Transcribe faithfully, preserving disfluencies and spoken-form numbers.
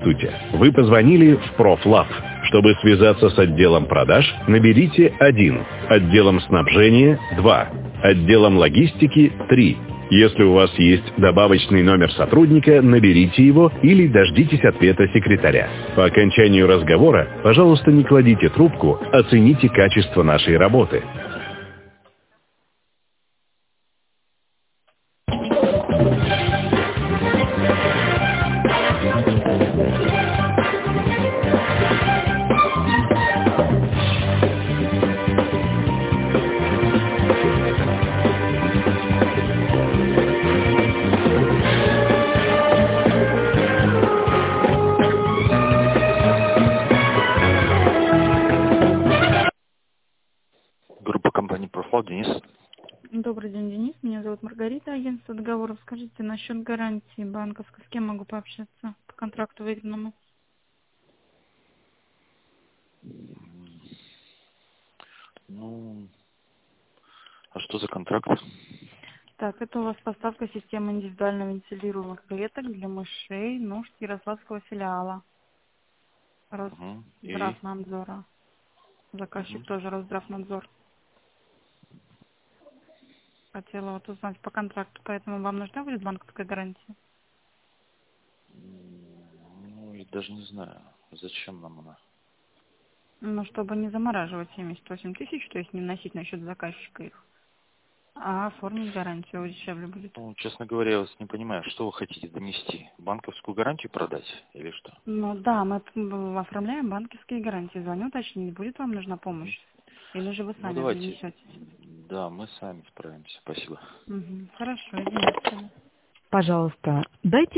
Здравствуйте! Вы позвонили в ProfLab. Чтобы связаться с отделом продаж, наберите один, отделом снабжения два, отделом логистики три. Если у вас есть добавочный номер сотрудника, наберите его или дождитесь ответа секретаря. По окончанию разговора, пожалуйста, не кладите трубку, оцените качество нашей работы. Группа компании ProfLab, Денис. Добрый день, Денис. Меня зовут Маргарита, агентство договоров. Скажите, насчет гарантии банковской, с кем могу пообщаться по контракту выигранному? Ну, а что за контракт? Так, это у вас поставка системы индивидуально вентилируемых клеток для мышей, нужд Ярославского филиала. Угу. И? Росздравнадзора. Заказчик Угу. тоже Росздравнадзор. Хотела вот узнать по контракту, поэтому вам нужна будет банковская гарантия? Ну, и даже не знаю, зачем нам она. Ну, чтобы не замораживать семьдесят восемь тысяч, то есть не вносить на счет заказчика их, а оформить гарантию дешевле будет. Ну, честно говоря, я вас не понимаю, что вы хотите донести? Банковскую гарантию продать или что? Ну да, мы м, оформляем банковские гарантии. Звоню уточнить, будет вам нужна Угу. помощь? Или же вы Ну, сами давайте. принесете? Да, мы сами справимся. Спасибо. Угу. Хорошо, извините. Пожалуйста, дайте